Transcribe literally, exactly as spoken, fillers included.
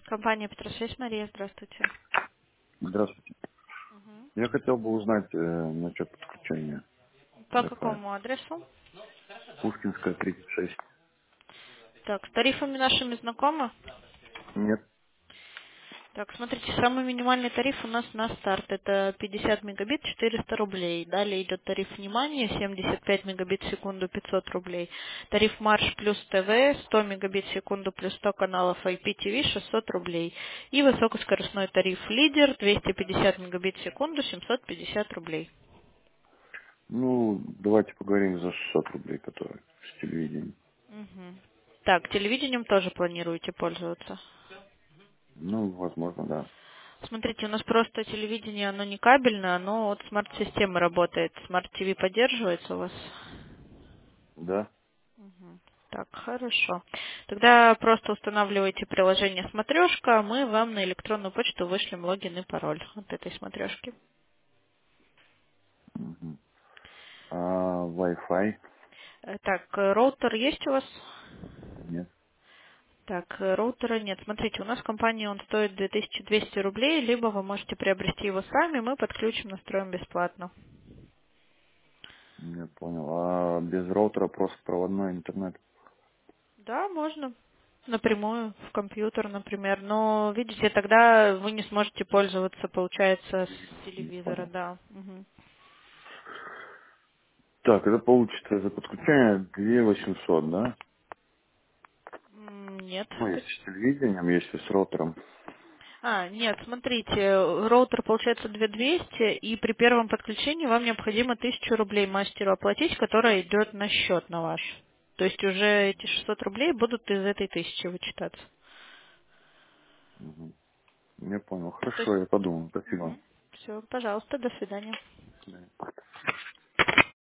Компания Петросвязь, Мария, здравствуйте. Здравствуйте. Мгм. Я хотел бы узнать э, насчет подключения По Wi-Fi. какому адресу? Пушкинская, тридцать шесть. Так, с тарифами нашими знакомы? Нет. Так, смотрите, самый минимальный тариф у нас на старт. Это пятьдесят мегабит, четыреста рублей. Далее идет тариф внимания, семьдесят пять мегабит в секунду, пятьсот рублей. Тариф Марш плюс ТВ, сто мегабит в секунду плюс сто каналов ай пи ти ви, шестьсот рублей. И высокоскоростной тариф Лидер, двести пятьдесят мегабит в секунду, семьсот пятьдесят рублей. Ну, давайте поговорим за шестьсот рублей, которые с телевидением. Мгм. Так, телевидением тоже планируете пользоваться? Ну, возможно, да. Смотрите, у нас просто телевидение, оно не кабельное, оно от смарт-системы работает. Смарт-ТВ поддерживается у вас? Да? Мгм. Так, хорошо. Тогда просто устанавливайте приложение «Смотрешка», а мы вам на электронную почту вышлем логин и пароль от этой смотрешки. Мгм. А Wi-Fi? Э, Так, э, роутер есть у вас? Нет. Так, э, роутера нет. Смотрите, у нас в компании он стоит две тысячи двести рублей, либо вы можете приобрести его сами, мы подключим, настроим бесплатно. Я понял. А без роутера просто проводной интернет? Да, можно. Напрямую, в компьютер, например. Но, видите, тогда вы не сможете пользоваться, получается, с Не телевизора, понял. да. Мгм. Так, это получится за подключение две тысячи восемьсот, да? М, Нет. Ну, если с телевидением, если с роутером. А, нет, смотрите, роутер получается две тысячи двести, и при первом подключении вам необходимо тысячу рублей мастеру оплатить, которая идет на счет на ваш. То есть уже эти шестьсот рублей будут из этой тысячи вычитаться. Мгм. Я понял. То Хорошо, есть, я подумал. Спасибо. все, пожалуйста, до свидания. До свидания.